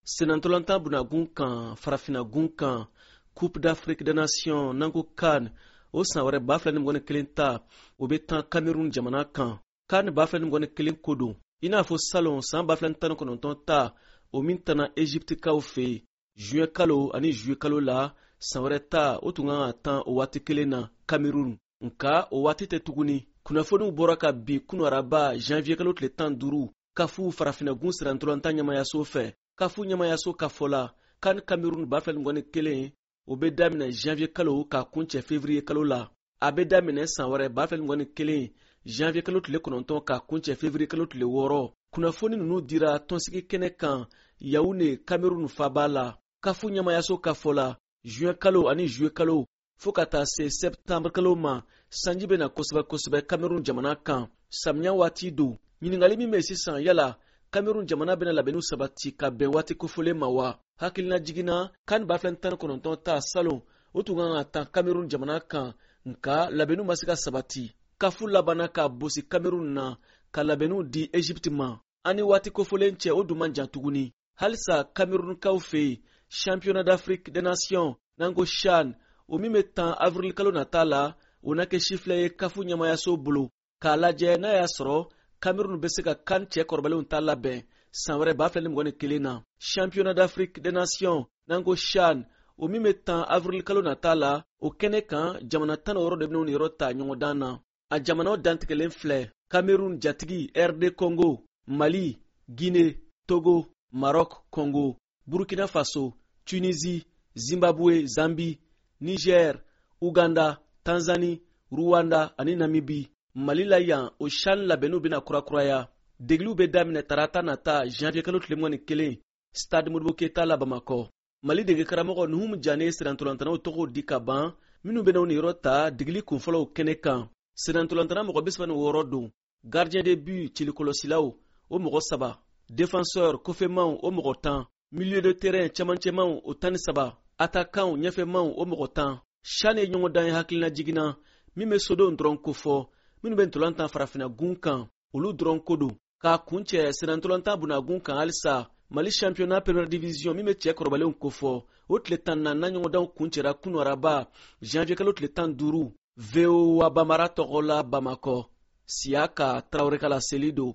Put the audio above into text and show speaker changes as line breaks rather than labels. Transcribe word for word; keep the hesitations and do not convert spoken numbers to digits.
Senantolanta bunagun kan farafinagun kan Coupe d'Afrique des Nations nango CAN o san wɛrɛ ba fila ni mɔgɔni kelen ta o bɛ tan Cameroun jamana kan. CAN ba fila ni mɔgɔni kelen ko don i n'a fɔ salon san ba fila ni tan ni kɔnɔntɔn ta o min tana Egypte kaw fɛ yen juin kalo ani juillet kalo la san wɛrɛ ta o tun kan ka tan o waati kelen na Cameroun. Nka o waati tɛ tuguni kunnafoniw bɔra ka bi kunu araba janvier kalo tile tan duuru kafu farafinagun sirantolanta ɲamayaso fɛ. Kafu ɲamayaso ka fɔ la CAN Cameroun ba fila ni mɔgɔni kelen o bɛ daminɛ janvier kalo ka kuncɛ février kalo la. A bɛ daminɛ san wɛrɛ ba fila ni mɔgɔni kelen janvier kalo tile kɔnɔntɔn ka kuncɛ février kalo tile wɔɔrɔ. Kunnafoni ninnu dira tɔnsigi kɛnɛ kan Yaoundé Cameroun faba la. Kafu ɲamayaso ka fɔ la juin kalo ani juillet kalo fo ka taa se septembre kalo ma sanji bɛ na kosɛbɛ kosɛbɛ Cameroun jamana kan. Samiya waati don ɲininkali min bɛ sisan yala Cameroun jamana bɛna labɛnniw sabati ka bɛn waati kofɔlen ma wa? Hakilina jiginna CAN ba fila ni tan ni kɔnɔntɔn ta salon o tun kan ka tan Cameroun jamana kan nka labɛnniw ma se ka sabati. Kafu labanna ka bosi Cameroun na ka labɛnniw di Egypte ma. Ani waati kofɔlen cɛ o dun man jan tuguni. Halisa Cameroun kaw fɛ yen Championnat d'Afrique des Nations nango CHAN o min bɛ tan avril kalo nata la o na kɛ sifilɛ ye Kafu ɲamayaso bolo k'a lajɛ n'a y'a sɔrɔ Cameroun bɛ se ka CAN cɛ kɔrɔbalenw ta labɛn san wɛrɛ ba fila ni mɔgɔni kelen na. Championnat d'Afrique des Nations nango CHAN o min bɛ tan avril kalo nata la o kɛnɛ kan jamana tan ni wɔɔrɔ de bɛna yɔrɔ ta ɲɔgɔndan na. A jamanaw dantigɛlen filɛ Cameroun jatigi R D Congo, Mali, Guinée, Togo, Maroc, Congo, Burkina Faso, Tunisie, Zimbabwe, Zambie, Niger, Uganda, Tanzanie, Rwanda ani Namibie. Mali la yan o CHAN labɛnniw bɛna kurakuraya. Degiliw bɛ daminɛ tarata nata janvier kalo tile mɔgɔni kelen Stade Modibo Keita la Bamakɔ. Mali dege karamɔgɔ Nuhum Jane sirantolantanaw tɔgɔw di ka ban minnu bɛna ni yɔrɔ ta degili kunfɔlɔw kɛnɛ kan. Sirantolantana mɔgɔ bi saba ni wɔɔrɔ don. Gardien de but cilikɔlɔsilaw o mɔgɔ saba. Défenseur kɔfɛmanw o mɔgɔ tan. Milieu de terrain cɛmancɛmanw o tan ni saba. Attaquant ɲɛfɛmanw o mɔgɔ tan. CHAN ye ɲɔgɔndan ye hakilina jiginna min bɛ sodenw dɔrɔn kofɔ minnu bɛ ntolantan farafinagun kan olu dɔrɔn ko don. K'a kuncɛ senantolantan bunagun kan halisa Mali championnat première division min bɛ cɛ kɔrɔbalenw kofɔ o tile tan na na ɲɔgɔndanw kuncɛra kunu araba janvier kalo tile tan duuru V O A Bamara tɔgɔ la Bamakɔ. Siyaka Traoré Kala Selido.